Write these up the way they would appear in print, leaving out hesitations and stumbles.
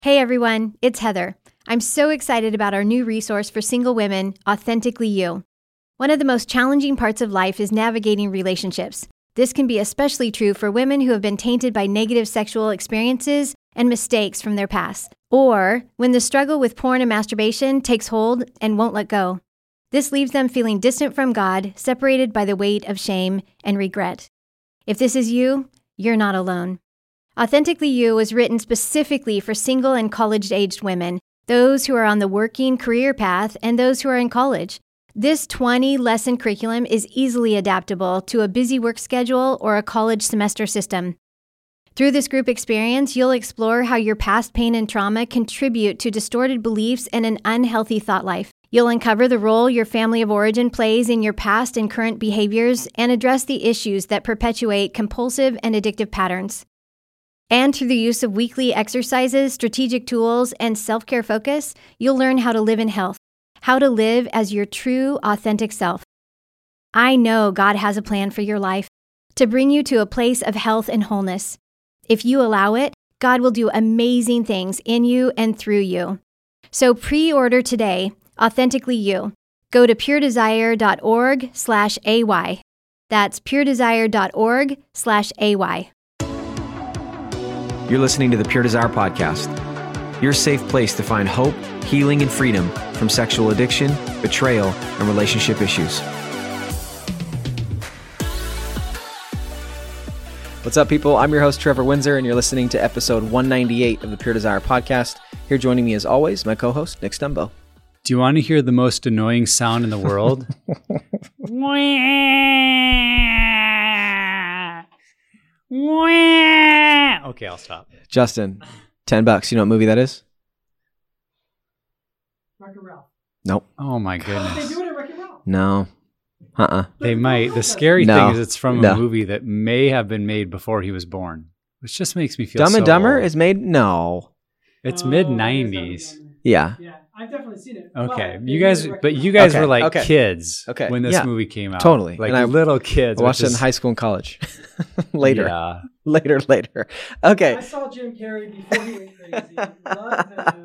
Hey everyone, it's Heather. I'm so excited about our new resource for single women, Authentically You. One of the most challenging parts of life is navigating relationships. This can be especially true for women who have been tainted by negative sexual experiences and mistakes from their past, or when the struggle with porn and masturbation takes hold and won't let go. This leaves them feeling distant from God, separated by the weight of shame and regret. If this is you, you're not alone. Authentically You was written specifically for single and college-aged women, those who are on the working career path, and those who are in college. This 20-lesson curriculum is easily adaptable to a busy work schedule or a college semester system. Through this group experience, you'll explore how your past pain and trauma contribute to distorted beliefs and an unhealthy thought life. You'll uncover the role your family of origin plays in your past and current behaviors and address the issues that perpetuate compulsive and addictive patterns. And through the use of weekly exercises, strategic tools, and self-care focus, you'll learn how to live in health, how to live as your true, authentic self. I know God has a plan for your life to bring you to a place of health and wholeness. If you allow it, God will do amazing things in you and through you. So pre-order today, Authentically You. Go to puredesire.org/AY. That's puredesire.org/AY. You're listening to the Pure Desire Podcast, your safe place to find hope, healing, and freedom from sexual addiction, betrayal, and relationship issues. What's up, people? I'm your host, Trevor Windsor, and you're listening to episode 198 of the Pure Desire Podcast. Here joining me, as always, my co-host, Nick Stumbo. Do you want to hear the most annoying sound in the world? Okay, I'll stop. Justin, $10. You know what movie that is? Wreck-It Ralph. Nope. Oh my goodness. They do it at Wreck-It Ralph. No. They might. The scary thing is it's from a movie that may have been made before he was born, which just makes me feel Dumb and so Dumber old. is made? No. It's mid-90s. Yeah. Yeah, I've definitely seen it. Okay, but you guys were like okay. kids Okay. when this Yeah. movie came out. Totally. Like And little kids. I watched which it in is- high school and college. Later. Yeah. Later. Okay. I saw Jim Carrey before he went crazy. Loved him.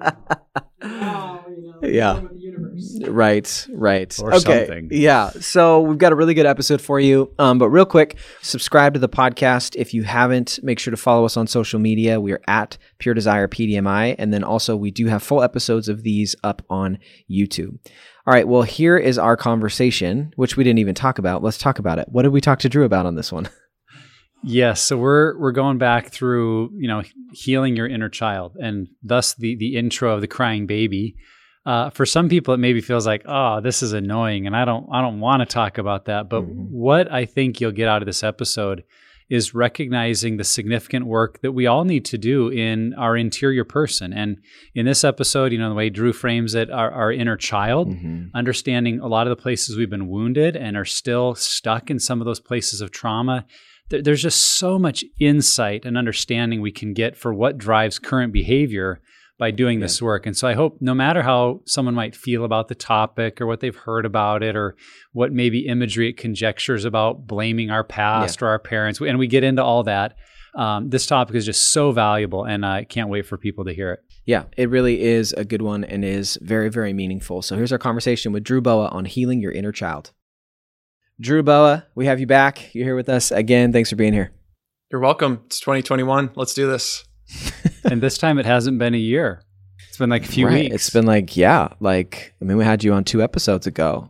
Now, Yeah. with the universe. Right. Or Okay. something. Yeah. So we've got a really good episode for you. But real quick, subscribe to the podcast. If you haven't, make sure to follow us on social media. We are at Pure Desire PDMI. And then also we do have full episodes of these up on YouTube. All right. Well, here is our conversation, which we didn't even talk about. Let's talk about it. What did we talk to Drew about on this one? Yes, so we're going back through, healing your inner child, and thus the intro of the crying baby. For some people, it maybe feels like, oh, this is annoying, and I don't want to talk about that. But what I think you'll get out of this episode is recognizing the significant work that we all need to do in our interior person. And in this episode, the way Drew frames it, our inner child, understanding a lot of the places we've been wounded and are still stuck in some of those places of trauma. There's just so much insight and understanding we can get for what drives current behavior by doing this work. And so I hope no matter how someone might feel about the topic or what they've heard about it or what maybe imagery it conjectures about blaming our past or our parents, and we get into all that, this topic is just so valuable, and I can't wait for people to hear it. Yeah, it really is a good one and is very, very meaningful. So here's our conversation with Drew Boa on healing your inner child. Drew Boa, we have you back. You're here with us again. Thanks for being here. You're welcome. It's 2021. Let's do this. And this time it hasn't been a year. It's been like a few weeks. It's been we had you on 2 episodes ago.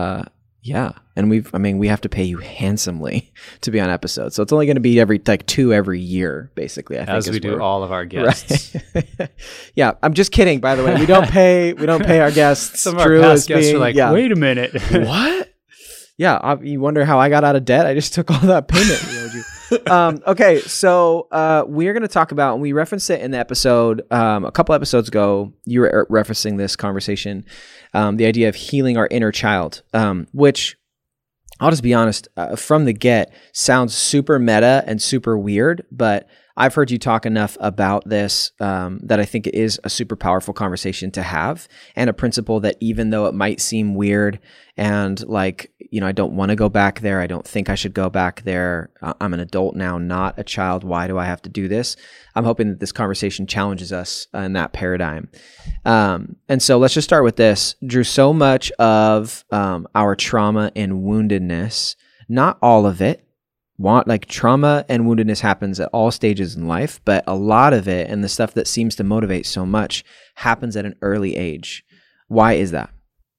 And we have to pay you handsomely to be on episodes. So it's only going to be every 2 every year, basically. I think as we do all of our guests. Right. Yeah, I'm just kidding. By the way, we don't pay our guests. Some of our past guests are like, wait a minute, what? Yeah, you wonder how I got out of debt? I just took all that payment we owed you. Okay, so we're going to talk about, and we referenced it in the episode a couple episodes ago. You were referencing this conversation, the idea of healing our inner child, which I'll just be honest, from the get, sounds super meta and super weird, but I've heard you talk enough about this that I think it is a super powerful conversation to have, and a principle that even though it might seem weird and like, I don't want to go back there. I don't think I should go back there. I'm an adult now, not a child. Why do I have to do this? I'm hoping that this conversation challenges us in that paradigm. And so let's just start with this. Drew, so much of our trauma and woundedness, not all of it, trauma and woundedness happens at all stages in life, but a lot of it and the stuff that seems to motivate so much happens at an early age. Why is that?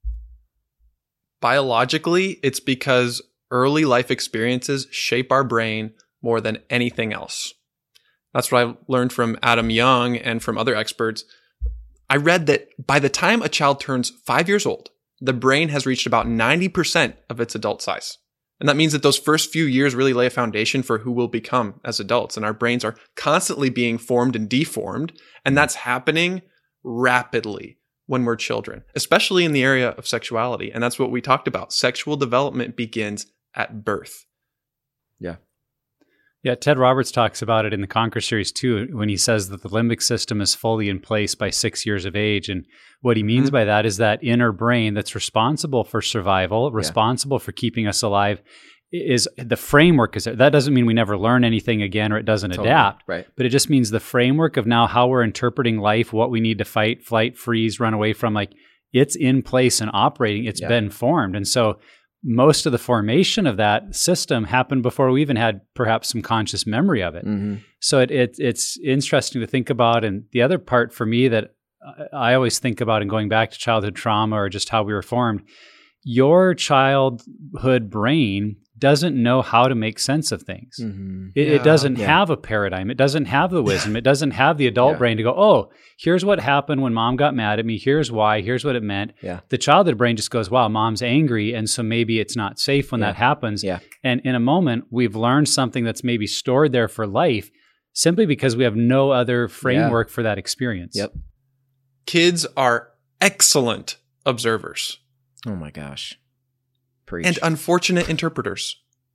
Biologically, it's because early life experiences shape our brain more than anything else. That's what I learned from Adam Young and from other experts. I read that by the time a child turns 5 years old, the brain has reached about 90% of its adult size. And that means that those first few years really lay a foundation for who we'll become as adults. And our brains are constantly being formed and deformed. And that's happening rapidly when we're children, especially in the area of sexuality. And that's what we talked about. Sexual development begins at birth. Yeah. Yeah, Ted Roberts talks about it in the Conquer series too, when he says that the limbic system is fully in place by 6 years of age. And what he means by that is that inner brain that's responsible for survival, responsible for keeping us alive, is the framework is there. That doesn't mean we never learn anything again or it doesn't adapt, right? But it just means the framework of now how we're interpreting life, what we need to fight, flight, freeze, run away from, like it's in place and operating. It's been formed. And so most of the formation of that system happened before we even had perhaps some conscious memory of it. So it's interesting to think about. And the other part for me that I always think about in going back to childhood trauma or just how we were formed, your childhood brain doesn't know how to make sense of things. It doesn't have a paradigm. It doesn't have the wisdom. It doesn't have the adult brain to go, oh, here's what happened when mom got mad at me. Here's why. Here's what it meant. The childhood brain just goes, wow, mom's angry. And so maybe it's not safe when that happens. And in a moment, we've learned something that's maybe stored there for life simply because we have no other framework for that experience. Kids are excellent observers. Oh my gosh. Preach. And unfortunate interpreters.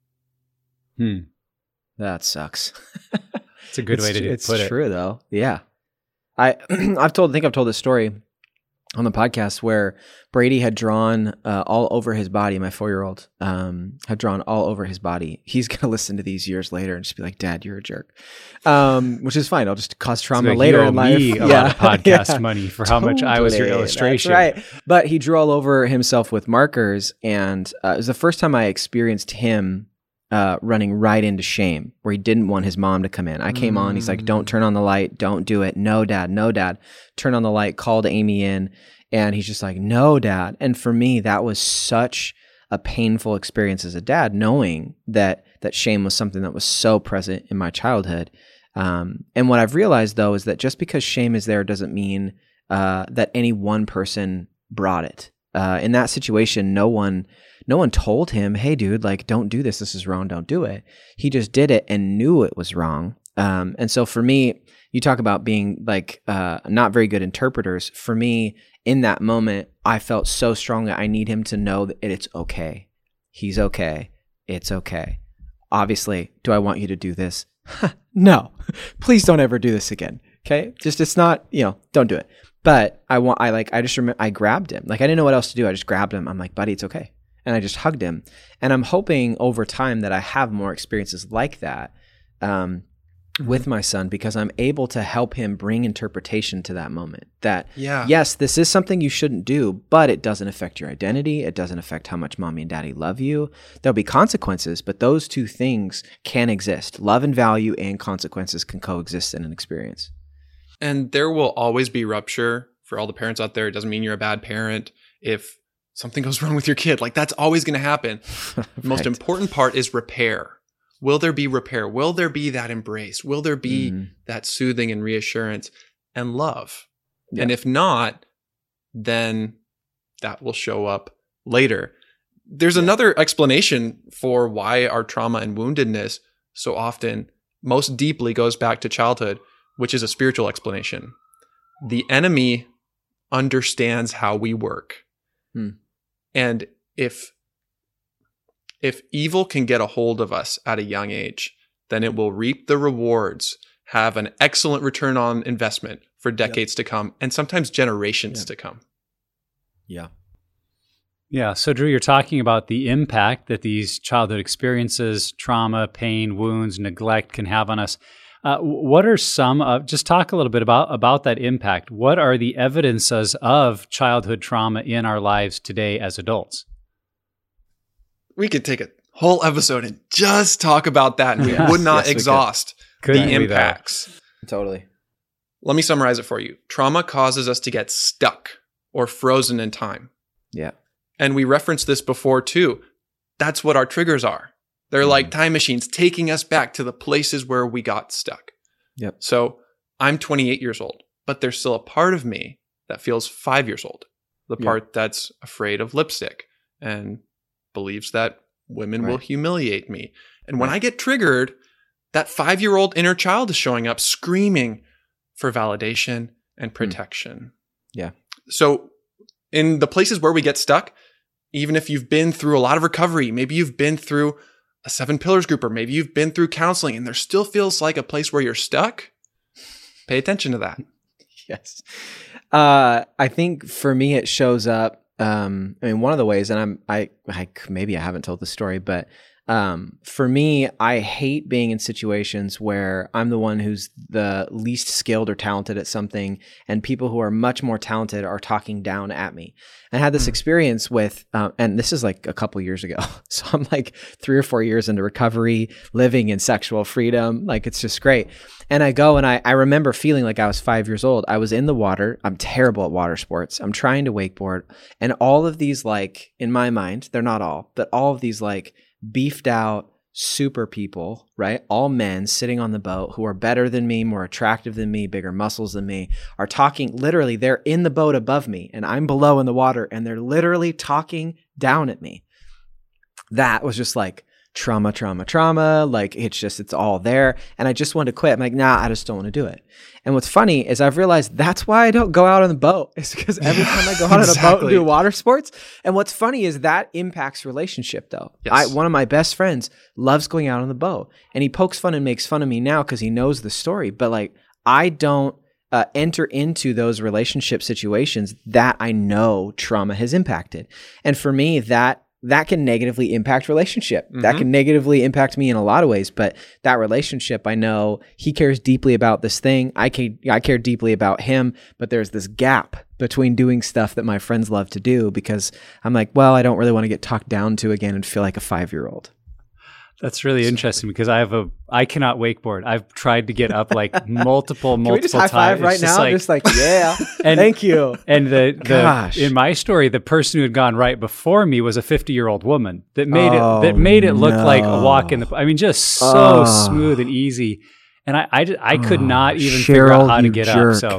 That sucks. It's a good way to put it. It's true though. Yeah. I think I've told this story on the podcast where Brady had drawn all over his body. My 4-year-old had drawn all over his body. He's going to listen to these years later and just be like, Dad, you're a jerk. Which is fine. I'll just cause trauma later in life. A lot of podcast money for how much I was your illustration. That's right. But he drew all over himself with markers. And it was the first time I experienced him running right into shame, where he didn't want his mom to come in. I came on. He's like, don't turn on the light. Don't do it. No, Dad. No, Dad. Turn on the light. Called Amy in. And he's just like, no, Dad. And for me, that was such a painful experience as a dad, knowing that shame was something that was so present in my childhood. And what I've realized, though, is that just because shame is there doesn't mean that any one person brought it. In that situation, no one told him, hey, dude, like, don't do this. This is wrong. Don't do it. He just did it and knew it was wrong. And so for me, you talk about being like not very good interpreters. For me, in that moment, I felt so strongly I need him to know that it's okay. He's okay. It's okay. Obviously, do I want you to do this? No. Please don't ever do this again. Okay? Just it's not, don't do it. But I just remember I grabbed him. Like I didn't know what else to do. I just grabbed him. I'm like, buddy, it's okay. And I just hugged him. And I'm hoping over time that I have more experiences like that with my son, because I'm able to help him bring interpretation to that moment. That, yes, this is something you shouldn't do, but it doesn't affect your identity. It doesn't affect how much mommy and daddy love you. There'll be consequences, but those two things can exist. Love and value and consequences can coexist in an experience. And there will always be rupture for all the parents out there. It doesn't mean you're a bad parent. If something goes wrong with your kid, like that's always going to happen. Right. The most important part is repair. Will there be repair? Will there be that embrace? Will there be that soothing and reassurance and love? Yeah. And if not, then that will show up later. There's another explanation for why our trauma and woundedness so often most deeply goes back to childhood, which is a spiritual explanation. The enemy understands how we work. And if evil can get a hold of us at a young age, then it will reap the rewards have an excellent return on investment for decades to come, and sometimes generations to come. Yeah. Yeah. So, Drew, you're talking about the impact that these childhood experiences, trauma, pain, wounds, neglect can have on us. What are some of, just talk a little bit about that impact. What are the evidences of childhood trauma in our lives today as adults? We could take a whole episode and just talk about that, and we would not exhaust the impacts. Totally. Let me summarize it for you. Trauma causes us to get stuck or frozen in time. Yeah. And we referenced this before too. That's what our triggers are. They're like time machines taking us back to the places where we got stuck. Yep. So I'm 28 years old, but there's still a part of me that feels 5 years old. The part that's afraid of lipstick and believes that women will humiliate me. And when I get triggered, that 5-year-old inner child is showing up screaming for validation and protection. Yeah. So in the places where we get stuck, even if you've been through a lot of recovery, maybe you've been through a 7 Pillars group, or maybe you've been through counseling and there still feels like a place where you're stuck, pay attention to that. Yes. I think for me, it shows up. I mean, one of the ways, and I maybe I haven't told the story, but for me, I hate being in situations where I'm the one who's the least skilled or talented at something, and people who are much more talented are talking down at me. I had this experience with, and this is like a couple years ago. So I'm like 3 or 4 years into recovery, living in sexual freedom. Like, it's just great. And I go and I remember feeling like I was 5 years old. I was in the water. I'm terrible at water sports. I'm trying to wakeboard. And all of these, like, in my mind, they're not all, but all of these like beefed out super people, right? All men sitting on the boat who are better than me, more attractive than me, bigger muscles than me, are talking, literally, they're in the boat above me and I'm below in the water, and they're literally talking down at me. That was just like trauma. Like, it's all there. And I just wanted to quit. I'm like, nah, I just don't want to do it. And what's funny is I've realized that's why I don't go out on the boat. It's because every time I go out on a boat and do water sports. And what's funny is that impacts relationship though. Yes. One of my best friends loves going out on the boat, and he pokes fun and makes fun of me now because he knows the story. But like, I don't enter into those relationship situations that I know trauma has impacted. And for me, that can negatively impact relationship. Mm-hmm. That can negatively impact me in a lot of ways, but that relationship, I know he cares deeply about this thing. I care deeply about him, but there's this gap between doing stuff that my friends love to do because I'm like, well, I don't really want to get talked down to again and feel like a 5-year-old. That's really interesting because I cannot wakeboard. I've tried to get up like multiple Can we just high times. five right now? Just like, yeah, thank you. And in my story, the person who had gone right before me was a 50-year-old woman that made it look like a walk in the. I mean, just so smooth and easy. And I could not even figure out how to get up. So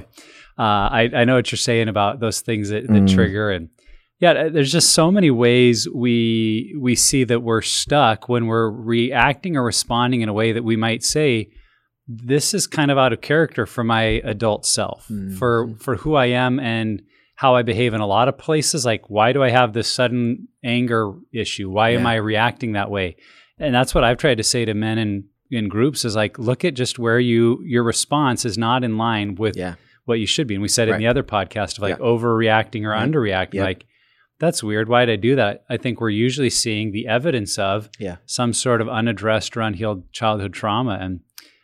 I know what you're saying about those things that trigger. And yeah, there's just so many ways we see that we're stuck when we're reacting or responding in a way that we might say, this is kind of out of character for my adult self, for who I am and how I behave in a lot of places. Like, why do I have this sudden anger issue? Why am I reacting that way? And that's what I've tried to say to men in groups is like, look at just where your response is not in line with what you should be. And we said it in the other podcast of like overreacting or underreacting. Like, that's weird. Why did I do that? I think we're usually seeing the evidence of some sort of unaddressed or unhealed childhood trauma. And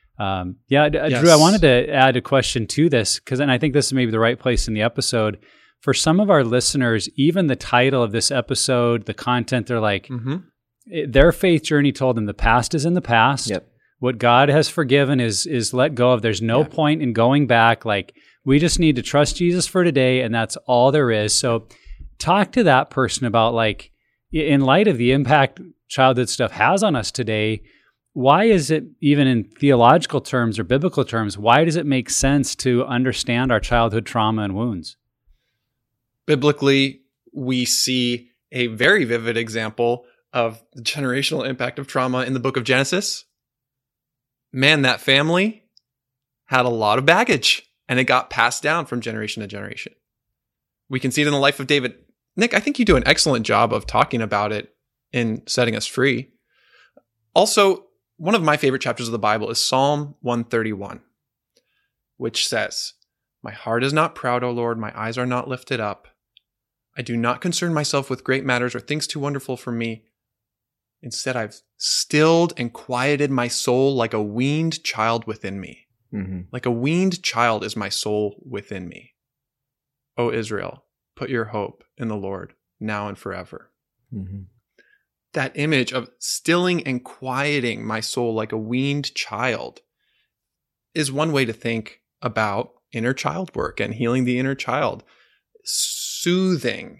Drew, I wanted to add a question to this and I think this is maybe the right place in the episode. For some of our listeners, even the title of this episode, the content, they're like, their faith journey told them the past is in the past. Yep. What God has forgiven is let go of. There's no point in going back. Like, we just need to trust Jesus for today, and that's all there is. So talk to that person about, like, in light of the impact childhood stuff has on us today, why is it, even in theological terms or biblical terms, why does it make sense to understand our childhood trauma and wounds? Biblically, we see a very vivid example of the generational impact of trauma in the book of Genesis. Man, that family had a lot of baggage, and it got passed down from generation to generation. We can see it in the life of David. Nick, I think you do an excellent job of talking about it in setting us free. Also, one of my favorite chapters of the Bible is Psalm 131. which says, "My heart is not proud, O Lord, my eyes are not lifted up. I do not concern myself with great matters or things too wonderful for me. Instead, I've stilled and quieted my soul like a weaned child within me." Mm-hmm. Like a weaned child is my soul within me. O Israel, put your hope in the Lord now and forever. Mm-hmm. That image of stilling and quieting my soul like a weaned child is one way to think about inner child work and healing the inner child. Soothing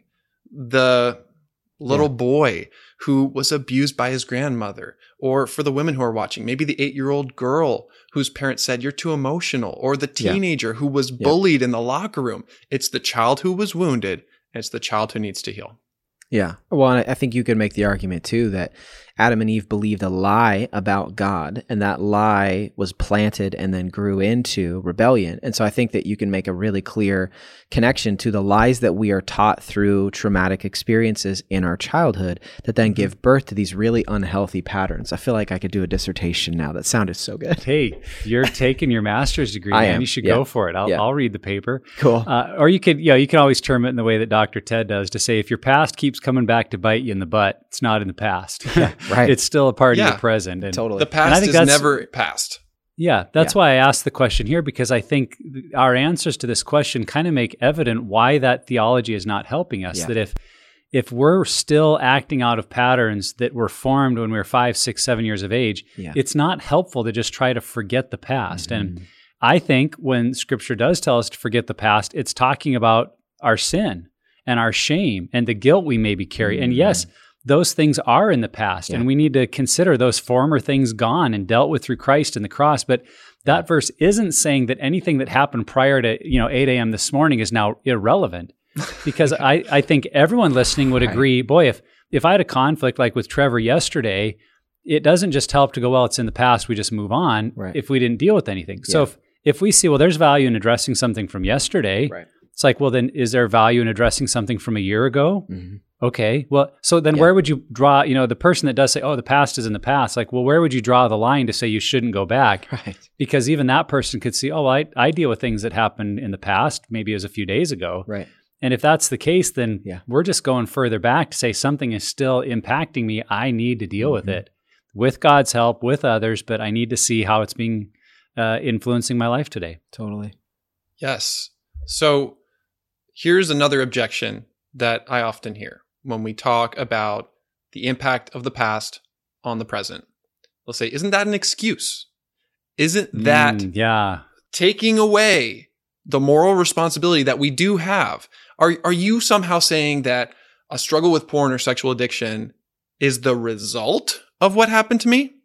the little boy who was abused by his grandmother, or for the women who are watching, maybe the 8-year-old girl whose parents said, "You're too emotional," or the teenager who was bullied in the locker room. It's the child who was wounded, and it's the child who needs to heal. Yeah. Well, and I think you could make the argument too that Adam and Eve believed a lie about God, and that lie was planted and then grew into rebellion. And so I think that you can make a really clear connection to the lies that we are taught through traumatic experiences in our childhood that then give birth to these really unhealthy patterns. I feel like I could do a dissertation now. That sounded so good. Hey, you're taking your master's degree, I man. am. You should Yeah. go for it. I'll read the paper. Cool. Or you could always term it in the way that Dr. Ted does, to say, if your past keeps coming back to bite you in the butt, it's not in the past. Right. It's still a part of Yeah. your present. And Totally. The And I past think is that's- never past. yeah, that's why I asked the question here, because I think our answers to this question kind of make evident why that theology is not helping us. Yeah. That if we're still acting out of patterns that were formed when we were 5, 6, 7 years of age, Yeah. it's not helpful to just try to forget the past. Mm-hmm. And I think when Scripture does tell us to forget the past, it's talking about our sin and our shame and the guilt we maybe carry. And yes, those things are in the past, and we need to consider those former things gone and dealt with through Christ and the cross. But that verse isn't saying that anything that happened prior to 8 a.m. this morning is now irrelevant, because I think everyone listening would agree. Boy, if I had a conflict like with Trevor yesterday, it doesn't just help to go, well, it's in the past, we just move on. Right. If we didn't deal with anything, so if we see, well, there's value in addressing something from yesterday. Right. It's like, well, then is there value in addressing something from a year ago? Mm-hmm. Okay. Well, so then where would you draw, the person that does say, oh, the past is in the past, like, well, where would you draw the line to say you shouldn't go back? Right. Because even that person could see, oh, I deal with things that happened in the past, maybe it was a few days ago. Right. And if that's the case, then Yeah. we're just going further back to say something is still impacting me. I need to deal with it with God's help, with others, but I need to see how it's being influencing my life today. Totally. Yes. So here's another objection that I often hear when we talk about the impact of the past on the present. They'll say, isn't that an excuse? Isn't that taking away the moral responsibility that we do have? Are you somehow saying that a struggle with porn or sexual addiction is the result of what happened to me?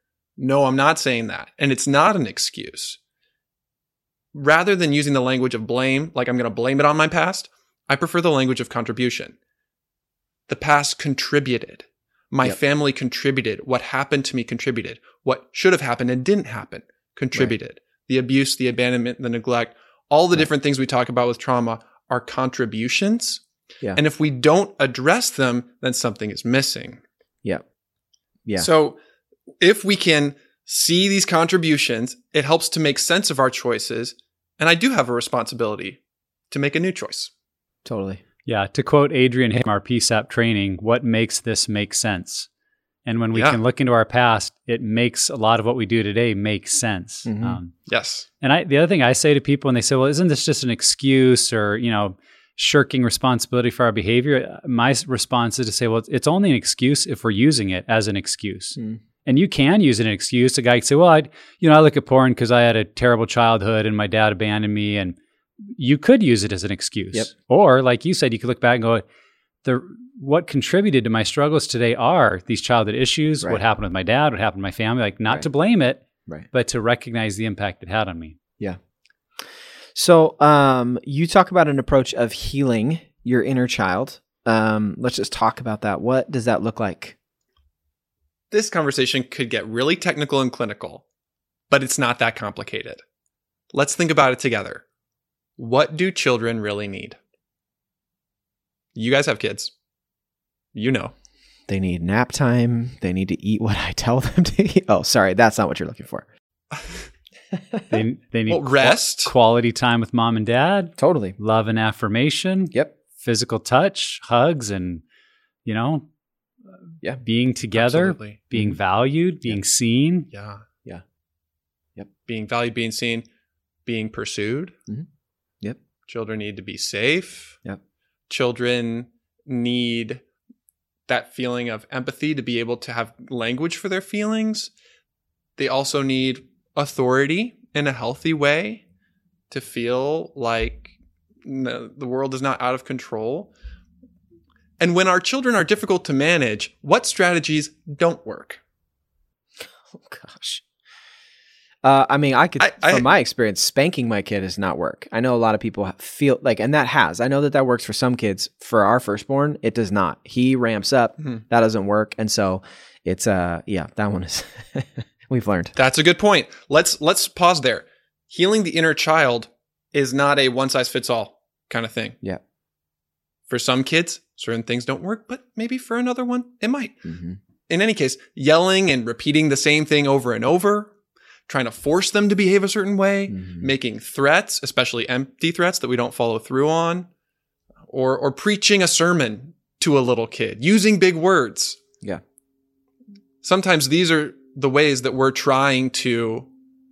No, I'm not saying that. And it's not an excuse. Rather than using the language of blame, like I'm going to blame it on my past, I prefer the language of contribution. The past contributed. My family contributed. What happened to me contributed. What should have happened and didn't happen contributed. Right. The abuse, the abandonment, the neglect, all the different things we talk about with trauma are contributions. Yeah. And if we don't address them, then something is missing. Yeah. Yeah. So if we can see these contributions, it helps to make sense of our choices. And I do have a responsibility to make a new choice. Totally. Yeah. To quote Adrian Hick from our PSAP training, what makes this make sense? And when we can look into our past, it makes a lot of what we do today make sense. Mm-hmm. Yes. And the other thing I say to people when they say, well, isn't this just an excuse or, shirking responsibility for our behavior? My response is to say, well, it's only an excuse if we're using it as an excuse. Mm. And you can use it as an excuse. A guy can say, well, I look at porn because I had a terrible childhood and my dad abandoned me. And you could use it as an excuse. Yep. Or like you said, you could look back and go, what contributed to my struggles today are these childhood issues, what happened with my dad, what happened to my family, like not to blame it, but to recognize the impact it had on me. Yeah. So you talk about an approach of healing your inner child. Let's just talk about that. What does that look like? This conversation could get really technical and clinical, but it's not that complicated. Let's think about it together. What do children really need? You guys have kids. You know. They need nap time. They need to eat what I tell them to eat. Oh, sorry. That's not what you're looking for. They need rest. quality time with mom and dad, Totally. love and affirmation, Yep. physical touch, hugs, and, Yeah. being together, Absolutely. being valued, being seen. Yeah. Yeah. Yep. Being valued, being seen, being pursued. Mhm. Yep. Children need to be safe. Yep. Children need that feeling of empathy to be able to have language for their feelings. They also need authority in a healthy way to feel like the world is not out of control. And when our children are difficult to manage, what strategies don't work? Oh gosh. I mean, I- from my experience, spanking my kid does not work. I know a lot of people feel like, and I know that works for some kids. For our firstborn, it does not. He ramps up. Mhm. That doesn't work. And so it's, that one is, we've learned. That's a good point. Let's pause there. Healing the inner child is not a one size fits all kind of thing. Yeah. For some kids, certain things don't work, but maybe for another one, it might. Mm-hmm. In any case, yelling and repeating the same thing over and over, trying to force them to behave a certain way, Mm-hmm. making threats, especially empty threats that we don't follow through on, or preaching a sermon to a little kid, using big words. Yeah. Sometimes these are the ways that we're trying to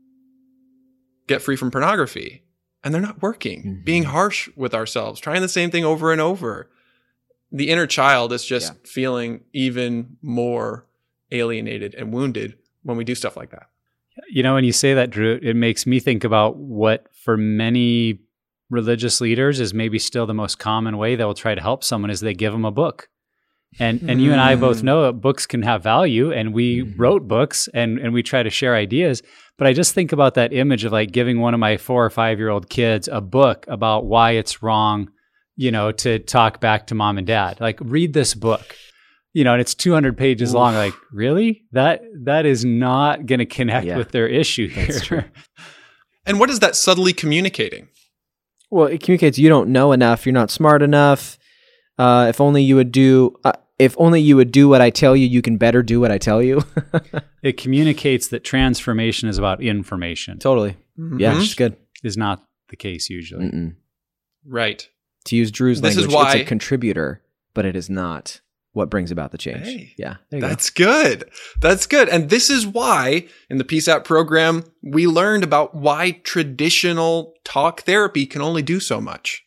get free from pornography, and they're not working. Mm-hmm. Being harsh with ourselves, trying the same thing over and over. The inner child is just feeling even more alienated and wounded when we do stuff like that. When you say that, Drew, it makes me think about what for many religious leaders is maybe still the most common way they will try to help someone is they give them a book. And you and I both know that books can have value, and we wrote books and we try to share ideas. But I just think about that image of like giving one of my 4 or 5 year old kids a book about why it's wrong, to talk back to mom and dad. Like, read this book. And it's 200 pages long. Like, really? That is not going to connect with their issue here. That's true. And what is that subtly communicating? Well, it communicates you don't know enough. You're not smart enough. If only you would do what I tell you, you can better do what I tell you. It communicates that transformation is about information. Totally. Mm-hmm. Yeah, it's good. Is not the case usually. Mm-mm. Right. To use Drew's This is language, why- it's a contributor, but it is not what brings about the change. Hey, Yeah, there you That's good. That's good. And this is why in the Peace Out program, we learned about why traditional talk therapy can only do so much.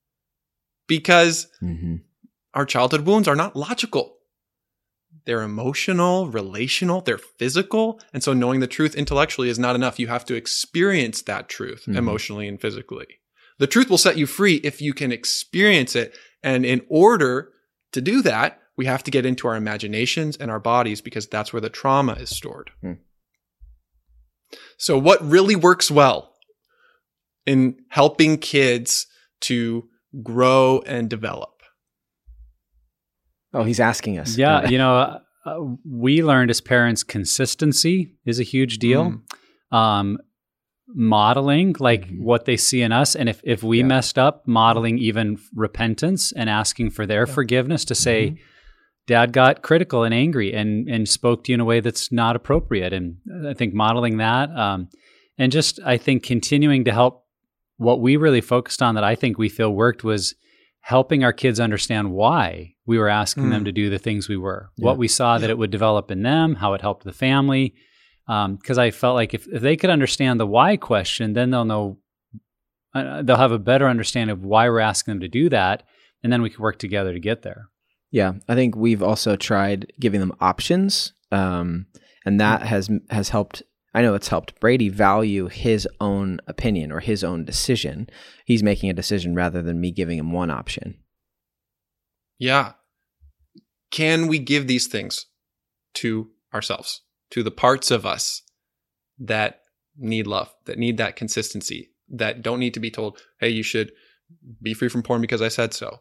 Because go. Mm-hmm. our childhood wounds are not logical. They're emotional, relational, they're physical. And so knowing the truth intellectually is not enough. You have to experience that truth emotionally and physically. The truth will set you free if you can experience it. And in order to do that, we have to get into our imaginations and our bodies because that's where the trauma is stored. So what really works well in helping kids to grow and develop? Oh, he's asking us. Yeah, we learned as parents consistency is a huge deal. Modeling, like what they see in us. And if we messed up, modeling even repentance and asking for their forgiveness to say, Dad got critical and angry and spoke to you in a way that's not appropriate. And I think modeling that and just, I think, continuing to help. What we really focused on that I think we feel worked was helping our kids understand why we were asking them to do the things we were, what we saw that it would develop in them, how it helped the family. Because I felt like if they could understand the why question, then they'll know, they'll have a better understanding of why we're asking them to do that. And then we can work together to get there. Yeah, I think we've also tried giving them options, and that has helped. I know it's helped Brady value his own opinion or his own decision. He's making a decision rather than me giving him one option. Yeah. Can we give these things to ourselves, to the parts of us that need love, that need that consistency, that don't need to be told, hey, you should be free from porn because I said so.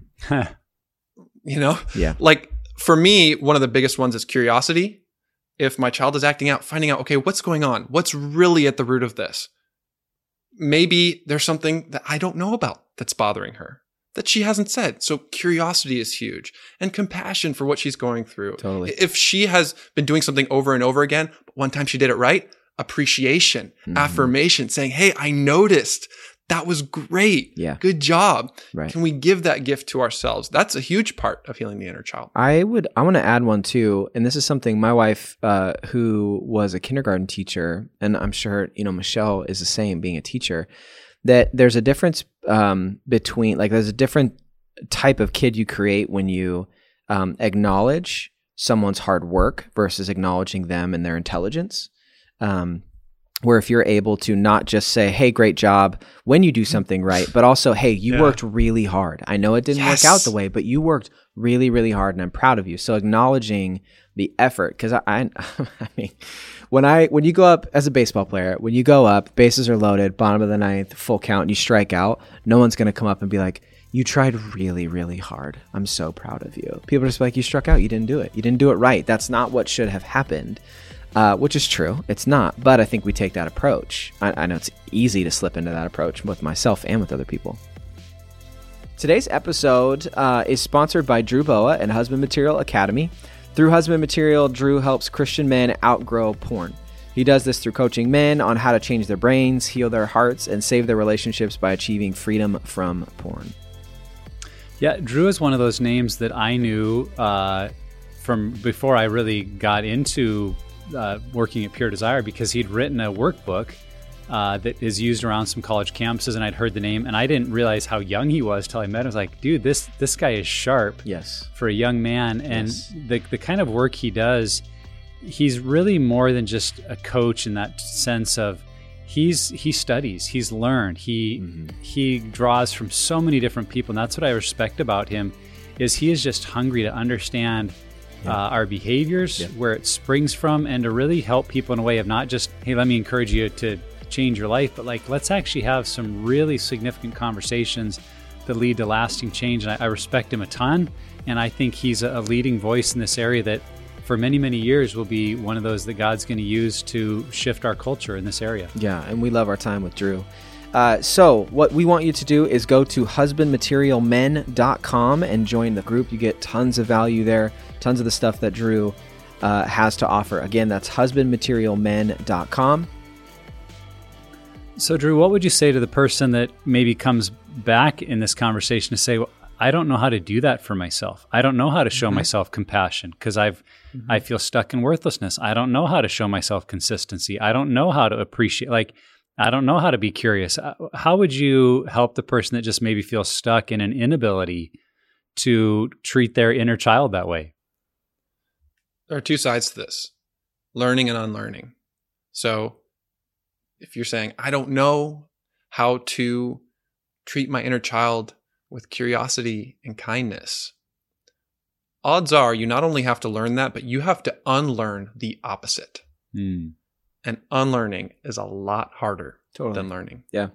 Yeah. Like for me, one of the biggest ones is curiosity. If my child is acting out, finding out, okay, what's going on? What's really at the root of this? Maybe there's something that I don't know about that's bothering her, that she hasn't said. So curiosity is huge, and compassion for what she's going through. Totally. If she has been doing something over and over again, but one time she did it right, appreciation, affirmation, saying, hey, I noticed. That was great. Yeah. Good job. Right. Can we give that gift to ourselves? That's a huge part of healing the inner child. I want to add one too. And this is something my wife, who was a kindergarten teacher, and I'm sure, Michelle is the same being a teacher, that there's a difference between, like, there's a different type of kid you create when you acknowledge someone's hard work versus acknowledging them and their intelligence. Where if you're able to not just say, hey, great job when you do something right, but also, hey, you worked really hard. I know it didn't work out the way, but you worked really, really hard and I'm proud of you. So acknowledging the effort, because I mean, when you go up as a baseball player, when you go up, bases are loaded, bottom of the ninth, full count, and you strike out, no one's going to come up and be like, you tried really, really hard. I'm so proud of you. People are just like, you struck out. You didn't do it. You didn't do it right. That's not what should have happened. Which is true. It's not. But I think we take that approach. I know it's easy to slip into that approach with myself and with other people. Today's episode is sponsored by Drew Boa and Husband Material Academy. Through Husband Material, Drew helps Christian men outgrow porn. He does this through coaching men on how to change their brains, heal their hearts, and save their relationships by achieving freedom from porn. Yeah, Drew is one of those names that I knew from before I really got into working at Pure Desire, because he'd written a workbook that is used around some college campuses, and I'd heard the name, and I didn't realize how young he was till I met him. I was like, dude, this guy is sharp. Yes. For a young man. And the kind of work he does, he's really more than just a coach in that sense of he studies, he's learned, he draws from so many different people, and that's what I respect about him, is he is just hungry to understand our behaviors, where it springs from, and to really help people in a way of not just, hey, let me encourage you to change your life, but like, let's actually have some really significant conversations that lead to lasting change. And I respect him a ton. And I think he's a leading voice in this area that for many, many years will be one of those that God's going to use to shift our culture in this area. Yeah. And we love our time with Drew. So what we want you to do is go to husbandmaterialmen.com and join the group. You get tons of value there, tons of the stuff that Drew has to offer. Again, that's husbandmaterialmen.com. So Drew, what would you say to the person that maybe comes back in this conversation to say, well, I don't know how to do that for myself. I don't know how to show myself compassion because I feel stuck in worthlessness. I don't know how to show myself consistency. I don't know how to appreciate, I don't know how to be curious. How would you help the person that just maybe feels stuck in an inability to treat their inner child that way? There are two sides to this, learning and unlearning. So if you're saying, I don't know how to treat my inner child with curiosity and kindness, odds are you not only have to learn that, but you have to unlearn the opposite. And unlearning is a lot harder than learning. Yeah.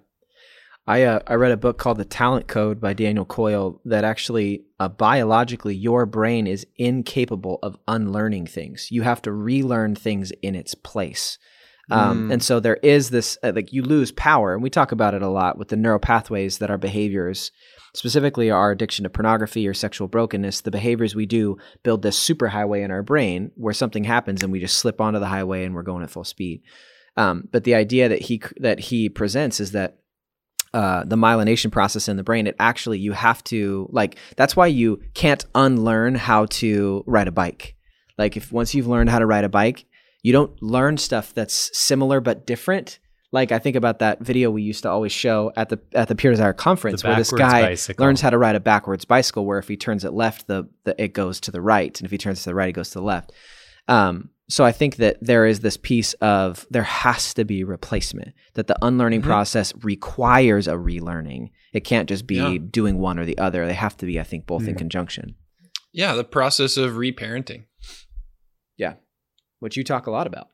I read a book called The Talent Code by Daniel Coyle that actually biologically your brain is incapable of unlearning things. You have to relearn things in its place. And so there is this, you lose power. And we talk about it a lot with the neural pathways that our behaviors, specifically our addiction to pornography or sexual brokenness, the behaviors we do build this superhighway in our brain where something happens and we just slip onto the highway and we're going at full speed. But the idea that he presents is that the myelination process in the brain, it actually, you have to, that's why you can't unlearn how to ride a bike. Once you've learned how to ride a bike, you don't learn stuff that's similar but different. I think about that video we used to always show at the Pure Desire conference where this guy learns how to ride a backwards bicycle, where if he turns it left, it goes to the right. And if he turns it to the right, it goes to the left. So I think that there is this piece of there has to be replacement, that the unlearning process requires a relearning. It can't just be doing one or the other. They have to be, I think, both in conjunction. Yeah, the process of reparenting. Yeah, which you talk a lot about.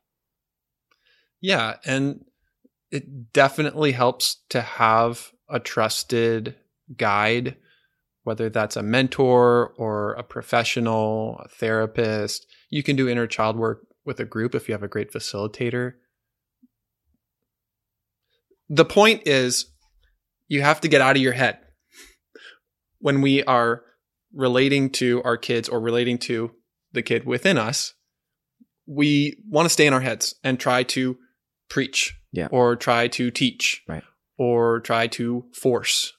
Yeah, and it definitely helps to have a trusted guide, whether that's a mentor or a professional, a therapist. You can do inner child work with a group if you have a great facilitator. The point is, you have to get out of your head when we are relating to our kids or relating to the kid within us. We want to stay in our heads and try to preach Yeah. or try to teach Right. or try to force.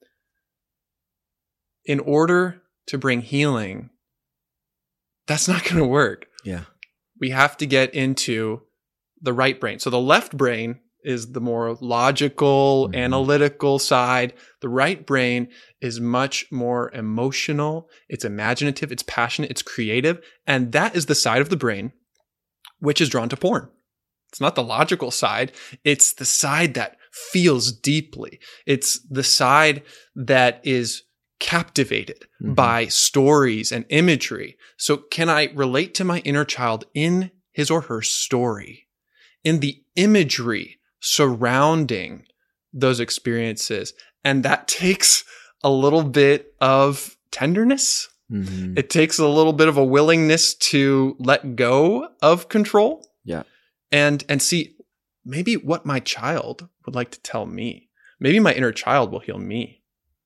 In order to bring healing, that's not going to work. Yeah. We have to get into the right brain. So the left brain is the more logical, analytical side. The right brain is much more emotional. It's imaginative. It's passionate. It's creative. And that is the side of the brain which is drawn to porn. It's not the logical side. It's the side that feels deeply. It's the side that is captivated by stories and imagery. So can I relate to my inner child in his or her story, in the imagery surrounding those experiences? And that takes a little bit of tenderness. It takes a little bit of a willingness to let go of control. Yeah. And see maybe what my child would like to tell me. Maybe my inner child will heal me.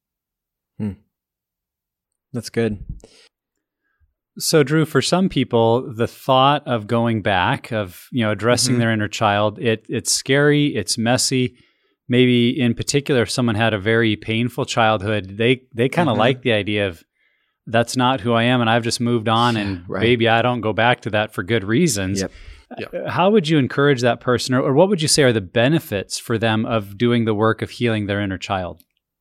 That's good. So Drew, for some people, the thought of going back, of addressing their inner child, it's scary, it's messy. Maybe in particular, if someone had a very painful childhood, they kind of like the idea of, that's not who I am, and I've just moved on, and maybe I don't go back to that for good reasons. How would you encourage that person, or what would you say are the benefits for them of doing the work of healing their inner child?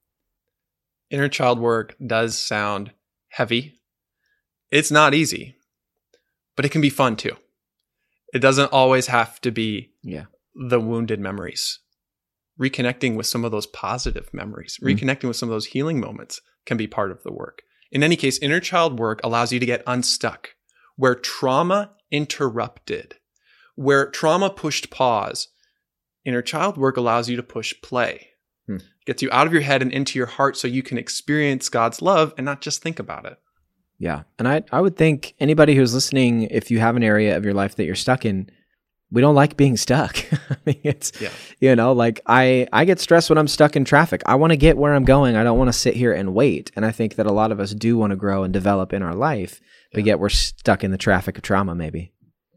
Inner child work does sound heavy. It's not easy, but it can be fun too. It doesn't always have to be the wounded memories. Reconnecting with some of those positive memories, reconnecting with some of those healing moments can be part of the work. In any case, inner child work allows you to get unstuck. Where trauma interrupted, where trauma pushed pause, inner child work allows you to push play. Gets you out of your head and into your heart so you can experience God's love and not just think about it. Yeah. And I would think anybody who's listening, if you have an area of your life that you're stuck in, we don't like being stuck. I mean, it's, like I get stressed when I'm stuck in traffic. I want to get where I'm going. I don't want to sit here and wait. And I think that a lot of us do want to grow and develop in our life, but yet we're stuck in the traffic of trauma maybe.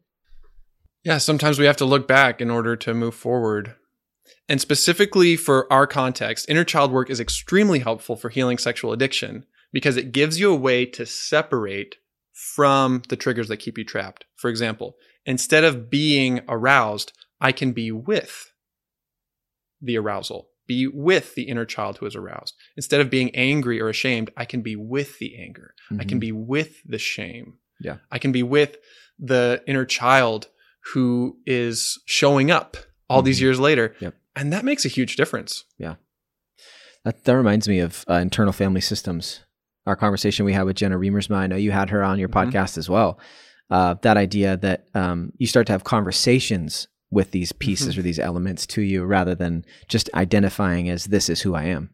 Yeah, sometimes we have to look back in order to move forward. And specifically for our context, inner child work is extremely helpful for healing sexual addiction because it gives you a way to separate from the triggers that keep you trapped. For example, instead of being aroused, I can be with the arousal, be with the inner child who is aroused. Instead of being angry or ashamed, I can be with the anger. I can be with the shame. Yeah. I can be with the inner child who is showing up all these years later. Yep. And that makes a huge difference. Yeah. That reminds me of internal family systems. Our conversation we had with Jenna Riemersma, I know you had her on your podcast as well. That idea that you start to have conversations with these pieces or these elements to you rather than just identifying as this is who I am.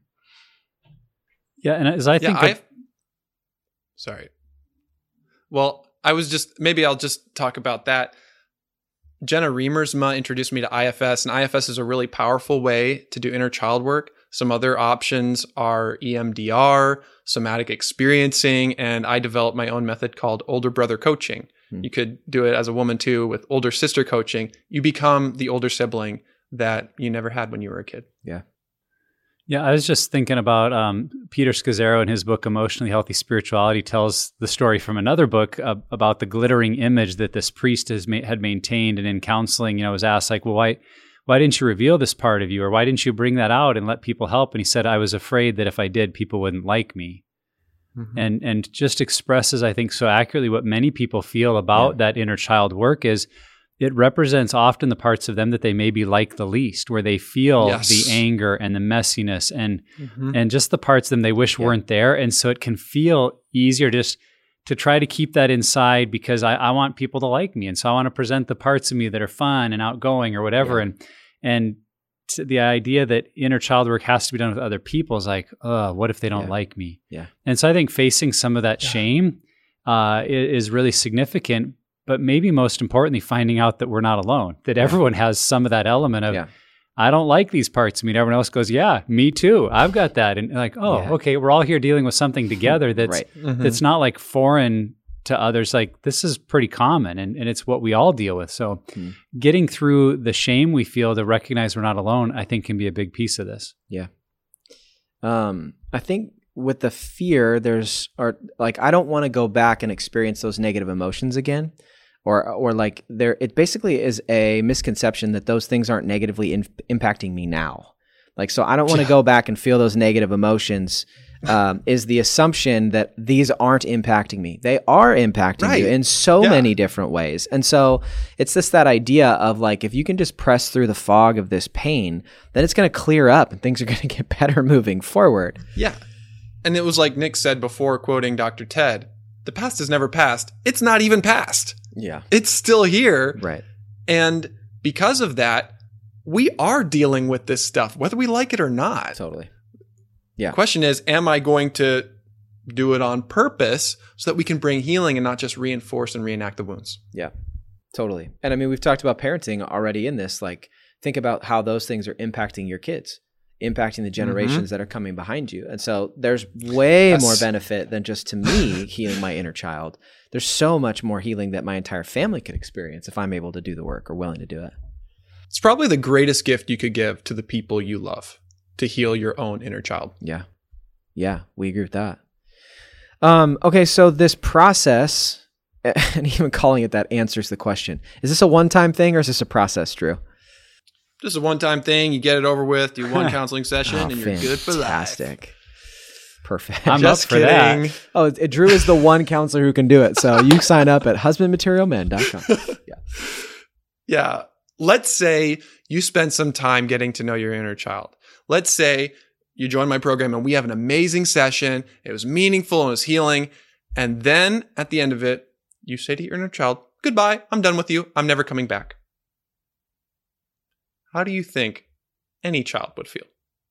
Yeah. And as I think sorry. Well, maybe I'll just talk about that. Jenna Riemersma introduced me to IFS, and IFS is a really powerful way to do inner child work. Some other options are EMDR, somatic experiencing, and I developed my own method called older brother coaching. You could do it as a woman too with older sister coaching. You become the older sibling that you never had when you were a kid. Yeah. Yeah, I was just thinking about Peter Scazzero in his book, Emotionally Healthy Spirituality, tells the story from another book about the glittering image that this priest had maintained. And in counseling, was asked like, well, why didn't you reveal this part of you? Or why didn't you bring that out and let people help? And he said, I was afraid that if I did, people wouldn't like me. And just expresses, I think, so accurately what many people feel about that inner child work is it represents often the parts of them that they maybe like the least, where they feel the anger and the messiness and just the parts of them they wish weren't there. And so it can feel easier just to try to keep that inside because I want people to like me. And so I want to present the parts of me that are fun and outgoing or whatever. And the idea that inner child work has to be done with other people is like, what if they don't like me? Yeah. And so I think facing some of that shame is really significant. But maybe most importantly, finding out that we're not alone, that everyone has some of that element of, I don't like these parts of me. And everyone else goes, yeah, me too. I've got that. And like, okay, we're all here dealing with something together that's not like foreign to others, like this is pretty common and it's what we all deal with. So getting through the shame we feel to recognize we're not alone, I think can be a big piece of this. Yeah. I think with the fear, I don't want to go back and experience those negative emotions again. Or like it basically is a misconception that those things aren't negatively impacting me now. Like, so I don't want to go back and feel those negative emotions. Is the assumption that these aren't impacting me. They are impacting you in so many different ways. And so it's that idea of like, if you can just press through the fog of this pain, then it's going to clear up and things are going to get better moving forward. Yeah. And it was like Nick said before, quoting Dr. Ted, the past is never past. It's not even past. Yeah. It's still here. Right. And because of that, we are dealing with this stuff, whether we like it or not. Totally. Yeah. The question is, am I going to do it on purpose so that we can bring healing and not just reinforce and reenact the wounds? Yeah, totally. And I mean, we've talked about parenting already in this. Like, think about how those things are impacting your kids, impacting the generations that are coming behind you. And so there's way more benefit than just to me healing my inner child. There's so much more healing that my entire family could experience if I'm able to do the work or willing to do it. It's probably the greatest gift you could give to the people you love, to heal your own inner child. Yeah. Yeah, we agree with that. Okay, so this process, and even calling it that answers the question. Is this a one-time thing or is this a process, Drew? Just a one-time thing. You get it over with, do one counseling session, and you're good for life. Fantastic. Perfect. I'm Just up for kidding. that. Oh, Drew is the one counselor who can do it. So you sign up at husbandmaterialmen.com. Yeah. Yeah. Let's say you spend some time getting to know your inner child. Let's say you join my program and we have an amazing session. It was meaningful and it was healing. And then at the end of it, you say to your inner child, goodbye, I'm done with you. I'm never coming back. How do you think any child would feel?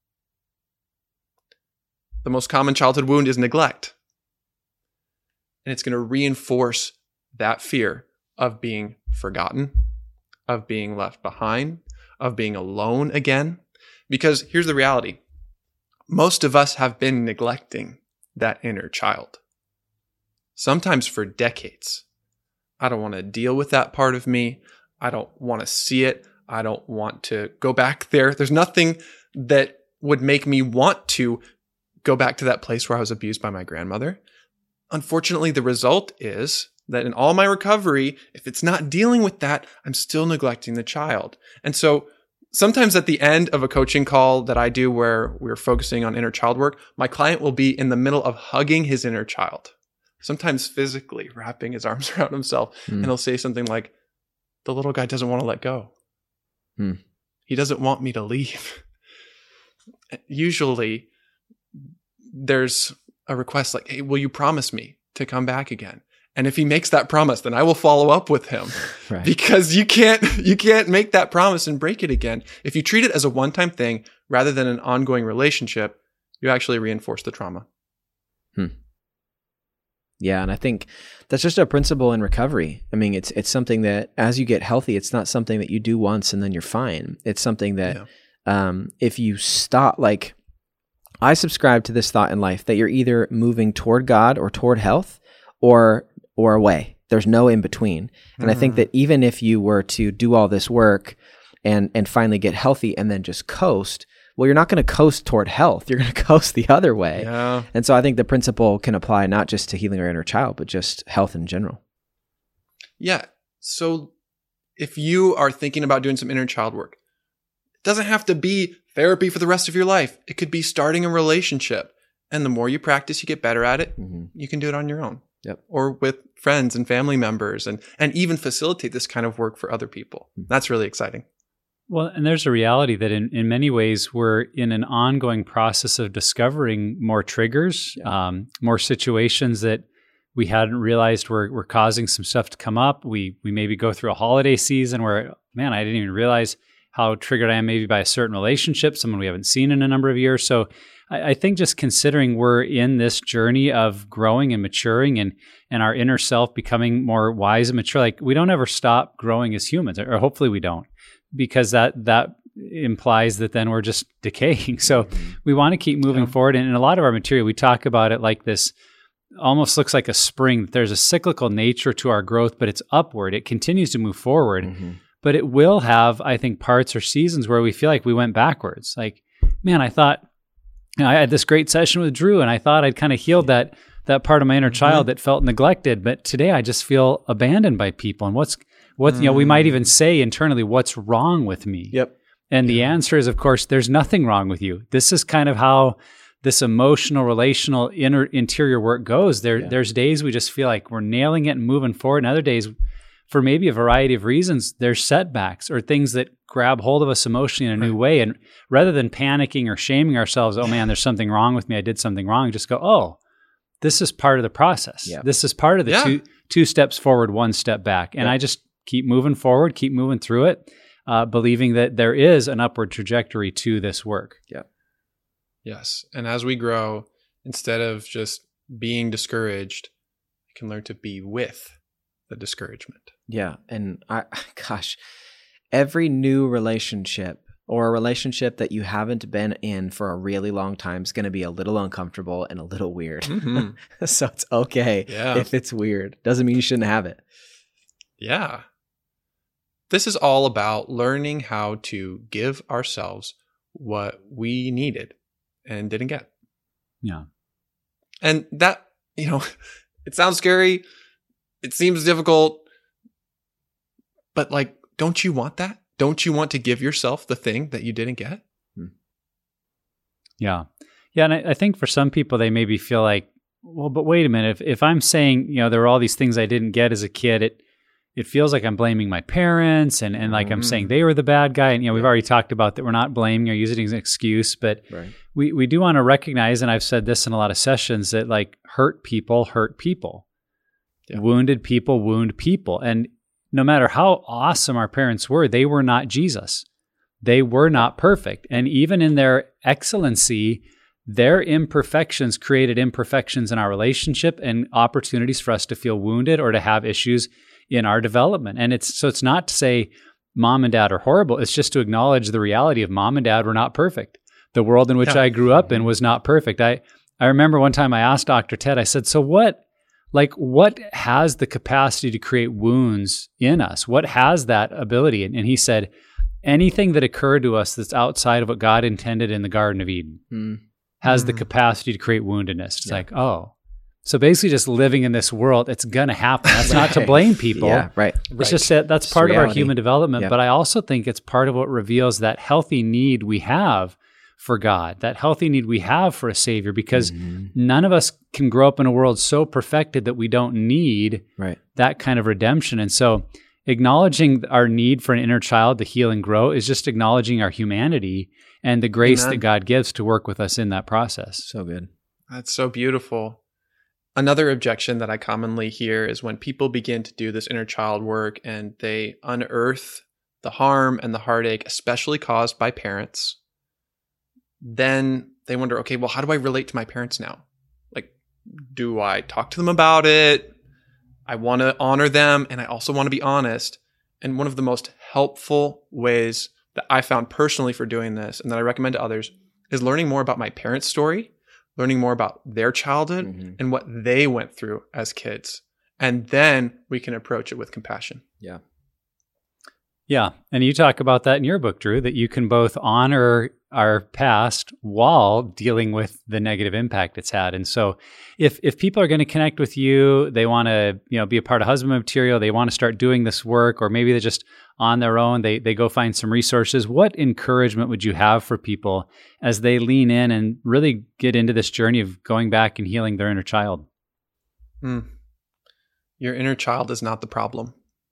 The most common childhood wound is neglect. And it's going to reinforce that fear of being forgotten, of being left behind, of being alone again. Because here's the reality. Most of us have been neglecting that inner child. Sometimes for decades. I don't want to deal with that part of me. I don't want to see it. I don't want to go back there. There's nothing that would make me want to go back to that place where I was abused by my grandmother. Unfortunately, the result is that in all my recovery, if it's not dealing with that, I'm still neglecting the child. And so sometimes at the end of a coaching call that I do where we're focusing on inner child work, my client will be in the middle of hugging his inner child, sometimes physically wrapping his arms around himself. And he'll say something like, the little guy doesn't want to let go. He doesn't want me to leave. Usually there's a request like, hey, will you promise me to come back again? And if he makes that promise, then I will follow up with him. Right. Because you can't make that promise and break it again. If you treat it as a one-time thing rather than an ongoing relationship, you actually reinforce the trauma. Yeah, and I think that's just a principle in recovery. I mean, it's something that as you get healthy, it's not something that you do once and then you're fine. It's something that if you stop, like I subscribe to this thought in life that you're either moving toward God or toward health or away. There's no in between. And I think that even if you were to do all this work and finally get healthy and then just coast, well, you're not going to coast toward health. You're going to coast the other way. Yeah. And so I think the principle can apply not just to healing our inner child, but just health in general. Yeah. So if you are thinking about doing some inner child work, it doesn't have to be therapy for the rest of your life. It could be starting a relationship. And the more you practice, you get better at it. You can do it on your own. Yep. Or with friends and family members and even facilitate this kind of work for other people. That's really exciting. Well, and there's a reality that in many ways we're in an ongoing process of discovering more triggers, more situations that we hadn't realized were causing some stuff to come up. We maybe go through a holiday season where, man, I didn't even realize how triggered I am maybe by a certain relationship, someone we haven't seen in a number of years. So I think just considering we're in this journey of growing and maturing and our inner self becoming more wise and mature, like we don't ever stop growing as humans, or hopefully we don't, because that implies that then we're just decaying. So we want to keep moving forward. And in a lot of our material, we talk about it like this almost looks like a spring. There's a cyclical nature to our growth, but it's upward. It continues to move forward, but it will have, I think, parts or seasons where we feel like we went backwards. Like, man, I thought I had this great session with Drew, and I thought I'd kind of healed that part of my inner child that felt neglected, but today I just feel abandoned by people. And what we might even say internally, what's wrong with me? Yep. And the answer is, of course, there's nothing wrong with you. This is kind of how this emotional, relational, interior work goes. There's days we just feel like we're nailing it and moving forward, and other days, for maybe a variety of reasons, there's setbacks or things that grab hold of us emotionally in a new way. And rather than panicking or shaming ourselves, oh man, there's something wrong with me, I did something wrong, just go, oh, this is part of the process. Yep. This is part of the two steps forward, one step back. And I just keep moving forward, keep moving through it, believing that there is an upward trajectory to this work. Yeah. Yes. And as we grow, instead of just being discouraged, we can learn to be with the discouragement. Yeah. And every new relationship or a relationship that you haven't been in for a really long time is going to be a little uncomfortable and a little weird. So it's okay if it's weird. Doesn't mean you shouldn't have it. Yeah. This is all about learning how to give ourselves what we needed and didn't get. Yeah. And that, it sounds scary. It seems difficult. But don't you want that? Don't you want to give yourself the thing that you didn't get? Yeah. Yeah. And I think for some people, they maybe feel like, well, but wait a minute. If I'm saying, there are all these things I didn't get as a kid, it feels like I'm blaming my parents and like I'm saying they were the bad guy. And, we've already talked about that. We're not blaming or using it as an excuse, but we do want to recognize, and I've said this in a lot of sessions, that hurt people hurt people. Yeah. Wounded people wound people. And no matter how awesome our parents were, they were not Jesus. They were not perfect. And even in their excellency, their imperfections created imperfections in our relationship and opportunities for us to feel wounded or to have issues in our development. And it's not to say mom and dad are horrible. It's just to acknowledge the reality of mom and dad were not perfect. The world in which I grew up in was not perfect. I remember one time I asked Dr. Ted, I said, so what has the capacity to create wounds in us? What has that ability? And he said, anything that occurred to us that's outside of what God intended in the Garden of Eden has the capacity to create woundedness. It's like, oh, so basically just living in this world, it's going to happen. That's not to blame people. Yeah, right. It's just that that's part of our human development. But I also think it's part of what reveals that healthy need we have for God, that healthy need we have for a Savior, because none of us can grow up in a world so perfected that we don't need that kind of redemption. And so acknowledging our need for an inner child to heal and grow is just acknowledging our humanity and the grace that God gives to work with us in that process. So good. That's so beautiful. Another objection that I commonly hear is when people begin to do this inner child work and they unearth the harm and the heartache, especially caused by parents, then they wonder, okay, well, how do I relate to my parents now? Do I talk to them about it? I want to honor them, and I also want to be honest. And one of the most helpful ways that I found personally for doing this, and that I recommend to others, is learning more about my parents' story, learning more about their childhood and what they went through as kids. And then we can approach it with compassion. Yeah. Yeah. And you talk about that in your book, Drew, that you can both honor our past while dealing with the negative impact it's had. And so if people are going to connect with you, they want to, be a part of Husband Material, they want to start doing this work, or maybe they're just on their own, they go find some resources. What encouragement would you have for people as they lean in and really get into this journey of going back and healing their inner child? Your inner child is not the problem.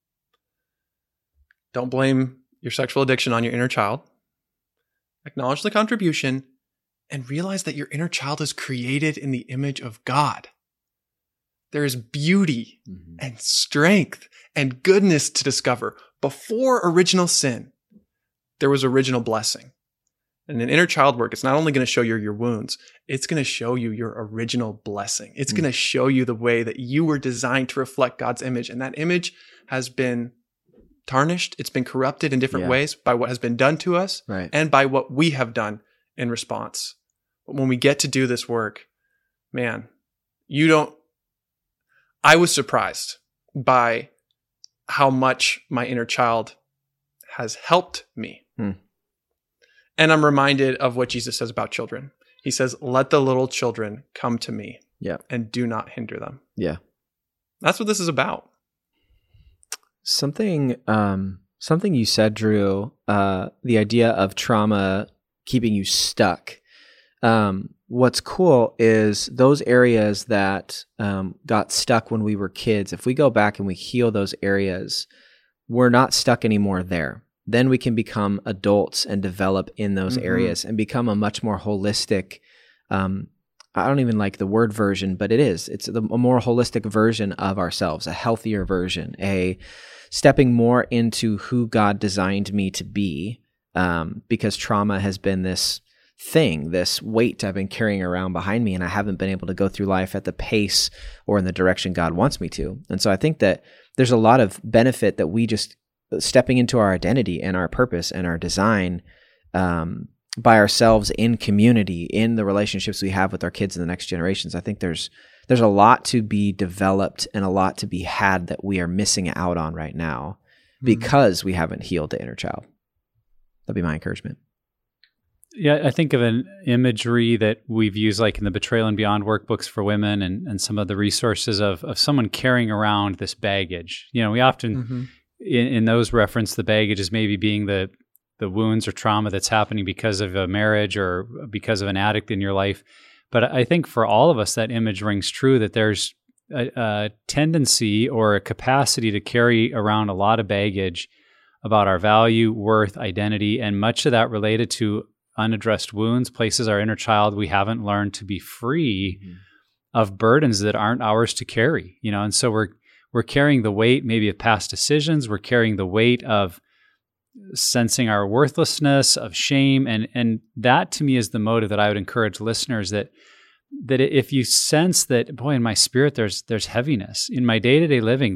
Don't blame your sexual addiction on your inner child. Acknowledge the contribution and realize that your inner child is created in the image of God. There is beauty and strength and goodness to discover. Before original sin, there was original blessing. And in inner child work, it's not only going to show you your wounds, it's going to show you your original blessing. It's going to show you the way that you were designed to reflect God's image. And that image has been tarnished. It's been corrupted in different ways by what has been done to us and by what we have done in response. But when we get to do this work, man, you don't I was surprised by how much my inner child has helped me. And I'm reminded of what Jesus says about children. He says, let the little children come to me and do not hinder them. Yeah. That's what this is about. Something you said, Drew, the idea of trauma keeping you stuck. What's cool is those areas that got stuck when we were kids, if we go back and we heal those areas, we're not stuck anymore there. Then we can become adults and develop in those areas and become a much more holistic, I don't even like the word version, but it's a more holistic version of ourselves, a healthier version, a stepping more into who God designed me to be, because trauma has been this thing, this weight I've been carrying around behind me, and I haven't been able to go through life at the pace or in the direction God wants me to. And so I think that there's a lot of benefit that we just stepping into our identity and our purpose and our design by ourselves in community, in the relationships we have with our kids and the next generations. I think there's a lot to be developed and a lot to be had that we are missing out on right now because we haven't healed the inner child. That'd be my encouragement. Yeah, I think of an imagery that we've used like in the Betrayal and Beyond workbooks for women and some of the resources of someone carrying around this baggage. You know, we often in those reference the baggage as maybe being the wounds or trauma that's happening because of a marriage or because of an addict in your life. But I think for all of us, that image rings true that there's a tendency or a capacity to carry around a lot of baggage about our value, worth, identity, and much of that related to unaddressed wounds, places our inner child we haven't learned to be free of burdens that aren't ours to carry. You know, and so we're carrying the weight maybe of past decisions. We're carrying the weight of sensing our worthlessness, of shame. And that to me is the motive that I would encourage listeners that if you sense that, boy, in my spirit, there's heaviness in my day-to-day living,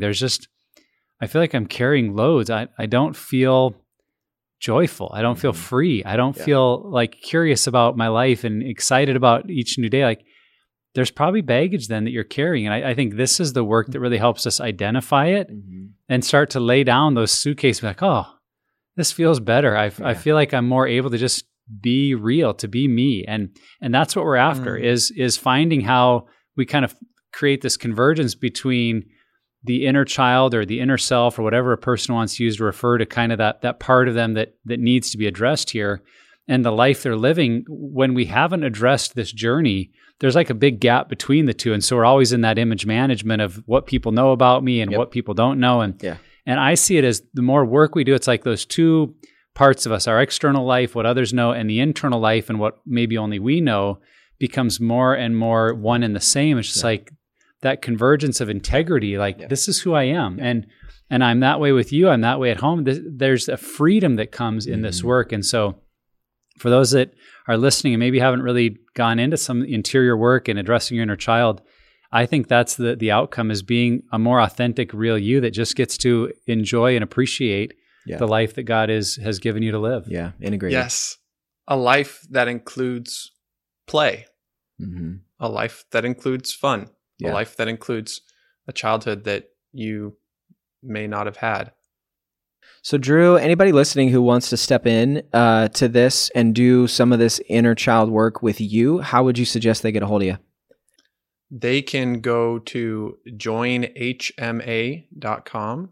I feel like I'm carrying loads. I don't feel joyful. I don't feel free. I don't feel like curious about my life and excited about each new day. Like there's probably baggage then that you're carrying. And I think this is the work that really helps us identify it and start to lay down those suitcases, like, oh, this feels better. I feel like I'm more able to just be real, to be me. And that's what we're after is finding how we kind of create this convergence between the inner child or the inner self or whatever a person wants to use to refer to kind of that part of them that needs to be addressed here, and the life they're living. When we haven't addressed this journey, there's like a big gap between the two. And so we're always in that image management of what people know about me and what people don't know. And I see it as the more work we do, it's like those two parts of us, our external life, what others know, and the internal life and what maybe only we know becomes more and more one and the same. It's just like that convergence of integrity, like this is who I am. And I'm that way with you. I'm that way at home. There's a freedom that comes in this work. And so for those that are listening and maybe haven't really gone into some interior work and addressing your inner child, I think that's the outcome, is being a more authentic, real you that just gets to enjoy and appreciate the life that God has given you to live. Yeah, integrated. Yes, a life that includes play, a life that includes fun, a life that includes a childhood that you may not have had. So Drew, anybody listening who wants to step in to this and do some of this inner child work with you, how would you suggest they get a hold of you? They can go to joinhma.com.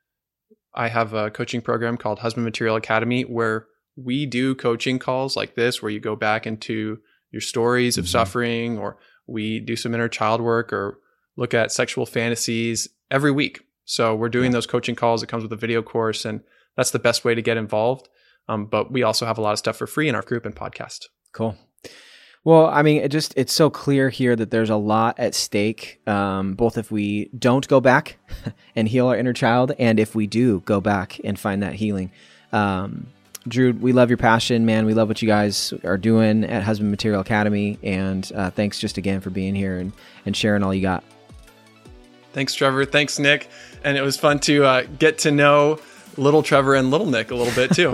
I have a coaching program called Husband Material Academy where we do coaching calls like this, where you go back into your stories of suffering, or we do some inner child work or look at sexual fantasies every week. So we're doing those coaching calls. It comes with a video course, and that's the best way to get involved. But we also have a lot of stuff for free in our group and podcast. Cool. Well, I mean, it's so clear here that there's a lot at stake, both if we don't go back and heal our inner child, and if we do go back and find that healing. Drew, we love your passion, man. We love what you guys are doing at Husband Material Academy, and thanks just again for being here and sharing all you got. Thanks, Trevor. Thanks, Nick. And it was fun to get to know little Trevor and little Nick a little bit too.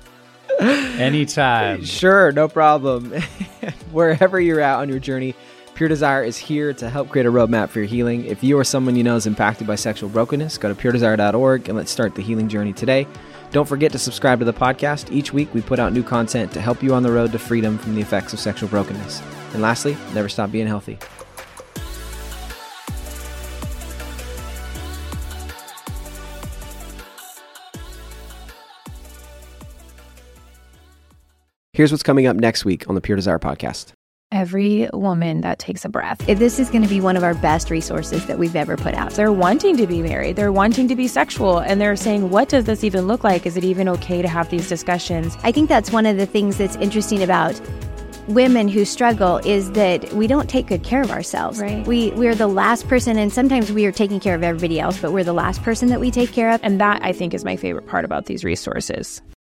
Anytime. Sure, no problem. Wherever you're at on your journey, Pure Desire is here to help create a roadmap for your healing. If you or someone you know is impacted by sexual brokenness, go to puredesire.org and let's start the healing journey today. Don't forget to subscribe to the podcast. Each week we put out new content to help you on the road to freedom from the effects of sexual brokenness. And lastly, never stop being healthy. Here's what's coming up next week on the Pure Desire podcast. Every woman that takes a breath. This is going to be one of our best resources that we've ever put out. They're wanting to be married. They're wanting to be sexual. And they're saying, what does this even look like? Is it even okay to have these discussions? I think that's one of the things that's interesting about women who struggle is that we don't take good care of ourselves. Right. We're the last person, and sometimes we are taking care of everybody else, but we're the last person that we take care of. And that, I think, is my favorite part about these resources.